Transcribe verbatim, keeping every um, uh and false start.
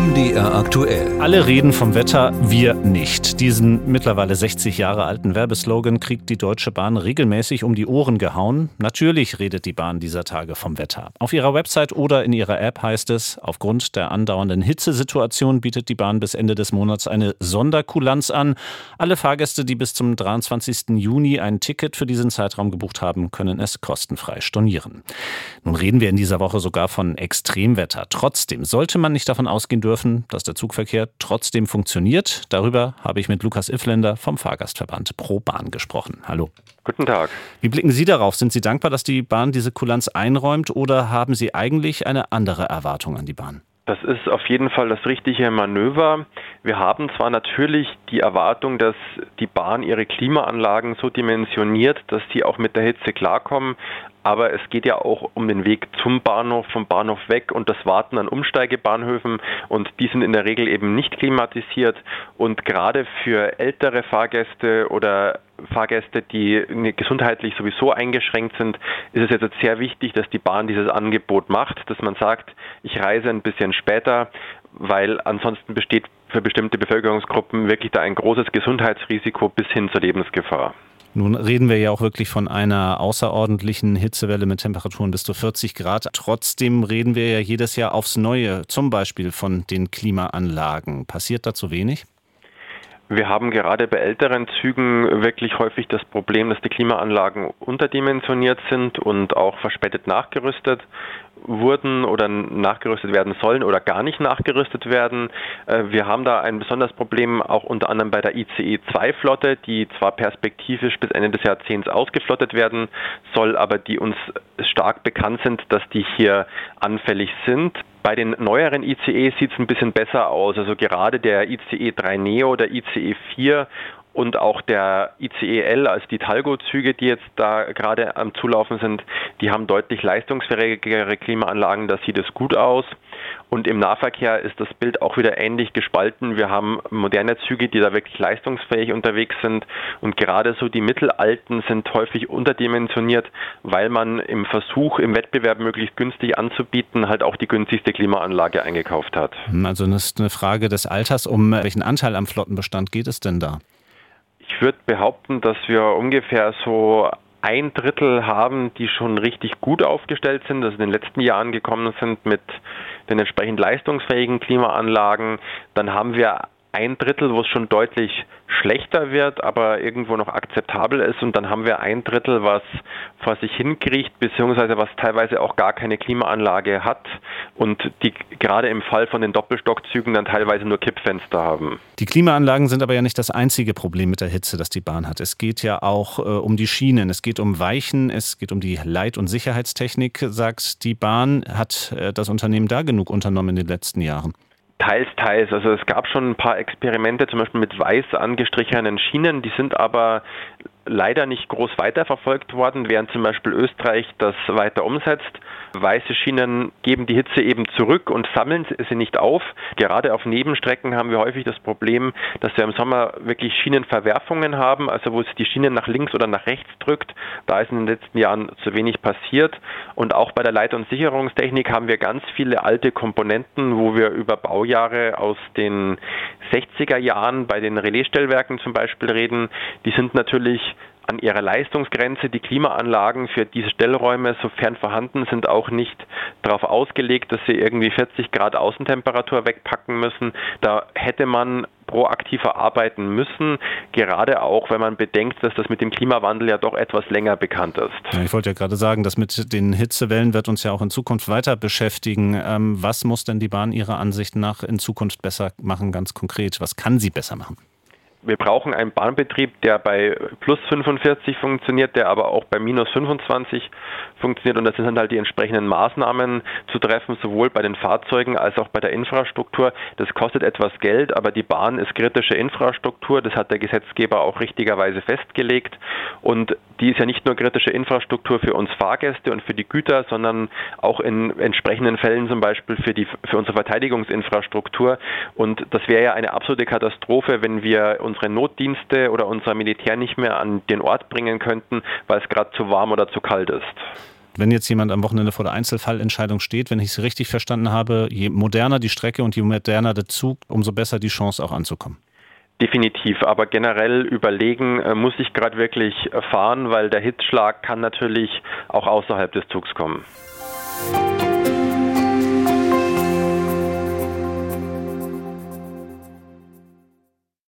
M D R aktuell. Alle reden vom Wetter, wir nicht. Diesen mittlerweile sechzig Jahre alten Werbeslogan kriegt die Deutsche Bahn regelmäßig um die Ohren gehauen. Natürlich redet die Bahn dieser Tage vom Wetter. Auf ihrer Website oder in ihrer App heißt es, aufgrund der andauernden Hitzesituation bietet die Bahn bis Ende des Monats eine Sonderkulanz an. Alle Fahrgäste, die bis zum dreiundzwanzigsten Juni ein Ticket für diesen Zeitraum gebucht haben, können es kostenfrei stornieren. Nun reden wir in dieser Woche sogar von Extremwetter. Trotzdem sollte man nicht davon ausgehen dürfen, dass der Zugverkehr trotzdem funktioniert. Darüber habe ich mit Lukas Iffländer vom Fahrgastverband Pro Bahn gesprochen. Hallo. Guten Tag. Wie blicken Sie darauf? Sind Sie dankbar, dass die Bahn diese Kulanz einräumt, oder haben Sie eigentlich eine andere Erwartung an die Bahn? Das ist auf jeden Fall das richtige Manöver. Wir haben zwar natürlich die Erwartung, dass die Bahn ihre Klimaanlagen so dimensioniert, dass sie auch mit der Hitze klarkommen, aber es geht ja auch um den Weg zum Bahnhof, vom Bahnhof weg und das Warten an Umsteigebahnhöfen, und die sind in der Regel eben nicht klimatisiert, und gerade für ältere Fahrgäste oder Fahrgäste, die gesundheitlich sowieso eingeschränkt sind, ist es jetzt sehr wichtig, dass die Bahn dieses Angebot macht, dass man sagt, ich reise ein bisschen später, weil ansonsten besteht für bestimmte Bevölkerungsgruppen wirklich da ein großes Gesundheitsrisiko bis hin zur Lebensgefahr. Nun reden wir ja auch wirklich von einer außerordentlichen Hitzewelle mit Temperaturen bis zu vierzig Grad. Trotzdem reden wir ja jedes Jahr aufs Neue, zum Beispiel von den Klimaanlagen. Passiert da zu wenig? Wir haben gerade bei älteren Zügen wirklich häufig das Problem, dass die Klimaanlagen unterdimensioniert sind und auch verspätet nachgerüstet wurden oder nachgerüstet werden sollen oder gar nicht nachgerüstet werden. Wir haben da ein besonderes Problem auch unter anderem bei der I C E zwei Flotte, die zwar perspektivisch bis Ende des Jahrzehnts ausgeflottet werden soll, aber die uns stark bekannt sind, dass die hier anfällig sind. Bei den neueren I C Es sieht es ein bisschen besser aus. Also gerade der I C E drei Neo, der I C E vier und auch der I C E L, also die Talgo-Züge, die jetzt da gerade am Zulaufen sind, die haben deutlich leistungsfähigere Klimaanlagen, da sieht es gut aus. Und im Nahverkehr ist das Bild auch wieder ähnlich gespalten. Wir haben moderne Züge, die da wirklich leistungsfähig unterwegs sind, und gerade so die mittelalten sind häufig unterdimensioniert, weil man im Versuch, im Wettbewerb möglichst günstig anzubieten, halt auch die günstigste Klimaanlage eingekauft hat. Also das ist eine Frage des Alters. Um welchen Anteil am Flottenbestand geht es denn da? Ich würde behaupten, dass wir ungefähr so ein Drittel haben, die schon richtig gut aufgestellt sind, also in den letzten Jahren gekommen sind mit den entsprechend leistungsfähigen Klimaanlagen. Dann haben wir ein Drittel, wo es schon deutlich schlechter wird, aber irgendwo noch akzeptabel ist. Und dann haben wir ein Drittel, was vor sich hinkriecht, beziehungsweise was teilweise auch gar keine Klimaanlage hat und die gerade im Fall von den Doppelstockzügen dann teilweise nur Kippfenster haben. Die Klimaanlagen sind aber ja nicht das einzige Problem mit der Hitze, das die Bahn hat. Es geht ja auch äh, um die Schienen, es geht um Weichen, es geht um die Leit- und Sicherheitstechnik, sagt die Bahn. Hat äh, das Unternehmen da genug unternommen in den letzten Jahren? Teils, teils. Also es gab schon ein paar Experimente, zum Beispiel mit weiß angestrichenen Schienen, die sind aber leider nicht groß weiterverfolgt worden, während zum Beispiel Österreich das weiter umsetzt. Weiße Schienen geben die Hitze eben zurück und sammeln sie nicht auf. Gerade auf Nebenstrecken haben wir häufig das Problem, dass wir im Sommer wirklich Schienenverwerfungen haben, also wo es die Schienen nach links oder nach rechts drückt. Da ist in den letzten Jahren zu wenig passiert. Und auch bei der Leit- und Sicherungstechnik haben wir ganz viele alte Komponenten, wo wir über Baujahre aus den sechziger Jahren bei den Relaisstellwerken zum Beispiel reden. Die sind natürlich an ihrer Leistungsgrenze. Die Klimaanlagen für diese Stellräume, sofern vorhanden, sind auch nicht darauf ausgelegt, dass sie irgendwie vierzig Grad Außentemperatur wegpacken müssen. Da hätte man proaktiver arbeiten müssen, gerade auch, wenn man bedenkt, dass das mit dem Klimawandel ja doch etwas länger bekannt ist. Ja, ich wollte ja gerade sagen, das mit den Hitzewellen wird uns ja auch in Zukunft weiter beschäftigen. Ähm, was muss denn die Bahn Ihrer Ansicht nach in Zukunft besser machen, ganz konkret? Was kann sie besser machen? Wir brauchen einen Bahnbetrieb, der bei plus fünfundvierzig funktioniert, der aber auch bei minus fünfundzwanzig funktioniert. Und das sind halt die entsprechenden Maßnahmen zu treffen, sowohl bei den Fahrzeugen als auch bei der Infrastruktur. Das kostet etwas Geld, aber die Bahn ist kritische Infrastruktur. Das hat der Gesetzgeber auch richtigerweise festgelegt. Und die ist ja nicht nur kritische Infrastruktur für uns Fahrgäste und für die Güter, sondern auch in entsprechenden Fällen zum Beispiel für, die, für unsere Verteidigungsinfrastruktur. Und das wäre ja eine absolute Katastrophe, wenn wir unsere Notdienste oder unser Militär nicht mehr an den Ort bringen könnten, weil es gerade zu warm oder zu kalt ist. wenn jetzt jemand am Wochenende vor der Einzelfallentscheidung steht, wenn ich es richtig verstanden habe, je moderner die Strecke und je moderner der Zug, umso besser die Chance auch anzukommen. Definitiv, aber generell überlegen, äh, muss ich gerade wirklich fahren, weil der Hitzschlag kann natürlich auch außerhalb des Zugs kommen.